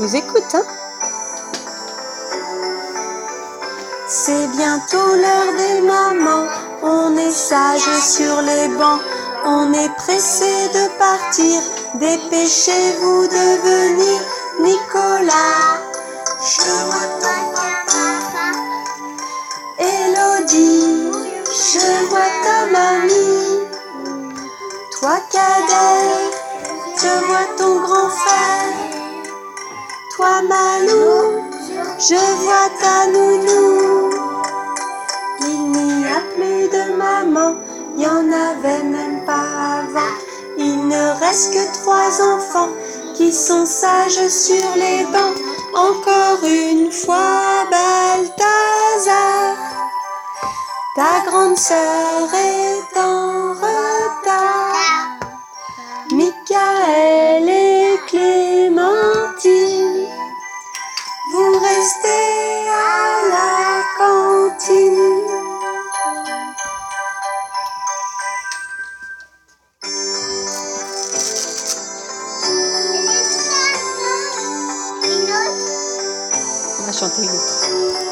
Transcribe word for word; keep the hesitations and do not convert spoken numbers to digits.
vous écoute, hein. C'est bientôt l'heure des mamans, on est sage sur les bancs, on est pressé de partir, dépêchez-vous de venir, Nicolas. Je vois ton papa. Élodie, je vois ta mamie. Toi cadet, je vois ton grand frère. Toi Malou, je vois ta nounou. Il n'y a plus de maman, il n'y en avait même pas avant. Il ne reste que trois enfants qui sont sages sur les bancs. Encore une fois, Balthazar, ta grande sœur est en retard. Michael et Clémentine, vous restez à la cantine. On va chanter une autre.